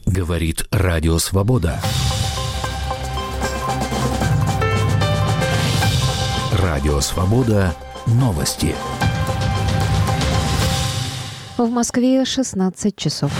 Говорит Радио Свобода. Радио Свобода. Новости. В Москве 16 часов.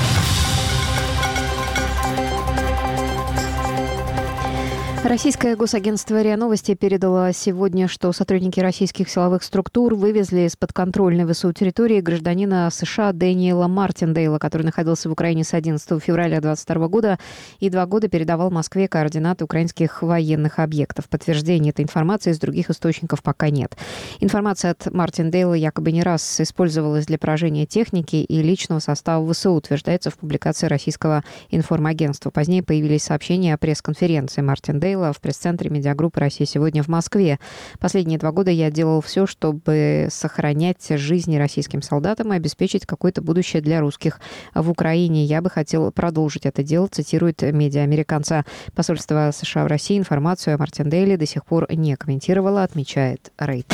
Российское госагентство РИА Новости передало сегодня, что сотрудники российских силовых структур вывезли из-под контрольной ВСУ территории гражданина США Дэниела Мартиндейла, который находился в Украине с 11 февраля 2022 года и 2 года передавал Москве координаты украинских военных объектов. Подтверждения этой информации из других источников пока нет. Информация от Мартиндейла якобы не раз использовалась для поражения техники и личного состава ВСУ, утверждается в публикации российского информагентства. Позднее появились сообщения о пресс-конференции Мартиндейла в пресс-центре медиагруппы «Россия сегодня» в Москве. Последние 2 года я делал все, чтобы сохранять жизни российским солдатам и обеспечить какое-то будущее для русских в Украине. Я бы хотел продолжить это дело, цитирует медиа американца. Посольство США в России информацию о Мартиндейле до сих пор не комментировало, отмечает Рейтер.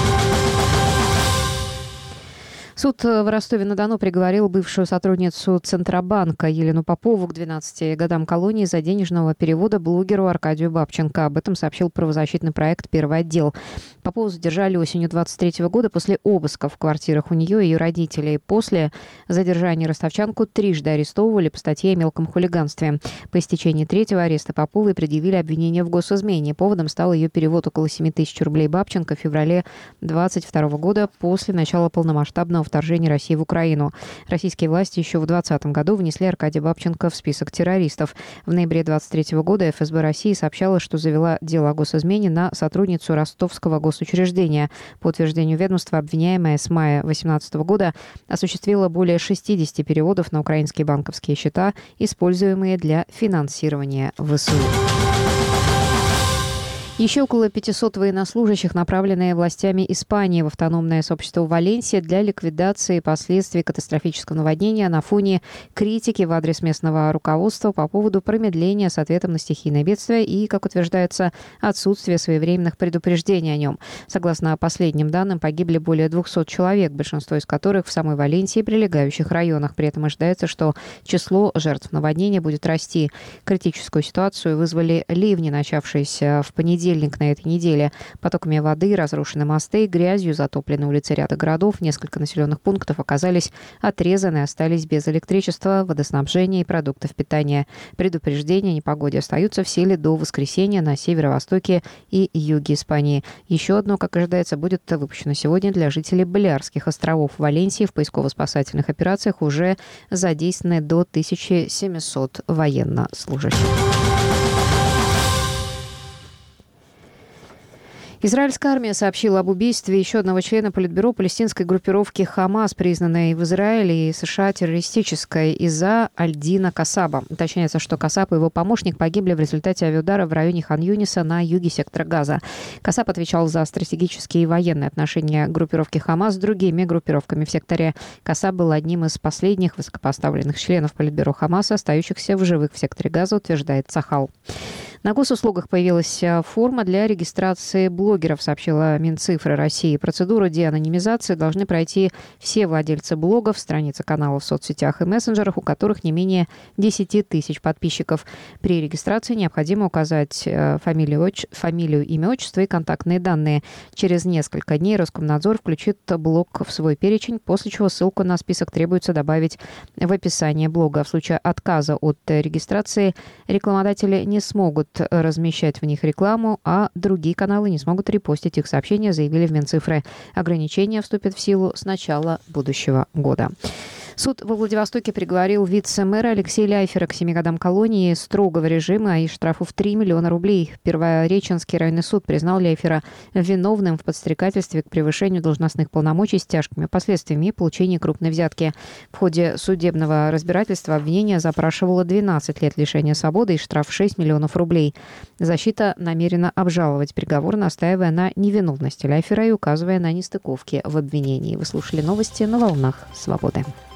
Суд в Ростове-на-Дону приговорил бывшую сотрудницу Центробанка Елену Попову к 12 годам колонии за денежного перевода блогеру Аркадию Бабченко. Об этом сообщил правозащитный проект «Первый отдел». Попову задержали осенью 2023 года после обыска в квартирах у нее и ее родителей. После задержания ростовчанку трижды арестовывали по статье о мелком хулиганстве. По истечении 3-го ареста Поповой предъявили обвинение в госизмене. Поводом стал ее перевод около 7 тысяч рублей Бабченко в феврале 2022 года после начала полномасштабного вторжения России в Украину. Российские власти еще в 2020 году внесли Аркадия Бабченко в список террористов. В ноябре 2023 года ФСБ России сообщала, что завела дело о госизмене на сотрудницу ростовского госучреждения. По утверждению ведомства, обвиняемая с мая 2018 года осуществила более 60 переводов на украинские банковские счета, используемые для финансирования ВСУ. Еще около 500 военнослужащих, направленные властями Испании в автономное сообщество Валенсия для ликвидации последствий катастрофического наводнения на фоне критики в адрес местного руководства по поводу промедления с ответом на стихийное бедствие и, как утверждается, отсутствия своевременных предупреждений о нем. Согласно последним данным, погибли более 200 человек, большинство из которых в самой Валенсии и прилегающих районах. При этом ожидается, что число жертв наводнения будет расти. Критическую ситуацию вызвали ливни, начавшиеся в понедельник на этой неделе. Потоками воды разрушены мосты, грязью затоплены улицы ряда городов. Несколько населенных пунктов оказались отрезаны и остались без электричества, водоснабжения и продуктов питания. Предупреждения о непогоде остаются в силе до воскресенья на северо-востоке и юге Испании. Еще одно, как ожидается, будет выпущено сегодня для жителей Балеарских островов. В Валенсии в поисково-спасательных операциях уже задействованы до 1700 военнослужащих. Израильская армия сообщила об убийстве еще одного члена Политбюро палестинской группировки «Хамас», признанной в Израиле и США террористической, Иза Аль-Дина Касаба. Уточняется, что Касаб и его помощник погибли в результате авиаудара в районе Хан-Юниса на юге сектора Газа. Касаб отвечал за стратегические и военные отношения группировки «Хамас» с другими группировками в секторе. Касаб был одним из последних высокопоставленных членов Политбюро «Хамаса», остающихся в живых в секторе Газа, утверждает Цахал. На госуслугах появилась форма для регистрации блогеров, сообщила Минцифры России. Процедуру деанонимизации должны пройти все владельцы блогов, страницы каналов в соцсетях и мессенджерах, у которых не менее 10 тысяч подписчиков. При регистрации необходимо указать фамилию, имя, отчество и контактные данные. Через несколько дней Роскомнадзор включит блог в свой перечень, после чего ссылку на список требуется добавить в описание блога. В случае отказа от регистрации рекламодатели не смогут размещать в них рекламу, а другие каналы не смогут репостить их сообщения, заявили в Минцифры. Ограничения вступят в силу с начала будущего года. Суд во Владивостоке приговорил вице-мэра Алексея Ляйфера к 7 годам колонии, строгого режима и штрафу в 3 миллиона рублей. Первореченский районный суд признал Ляйфера виновным в подстрекательстве к превышению должностных полномочий с тяжкими последствиями и получении крупной взятки. В ходе судебного разбирательства обвинение запрашивало 12 лет лишения свободы и штраф в 6 миллионов рублей. Защита намерена обжаловать приговор, настаивая на невиновности Ляйфера и указывая на нестыковки в обвинении. Вы слушали новости на «Волнах Свободы».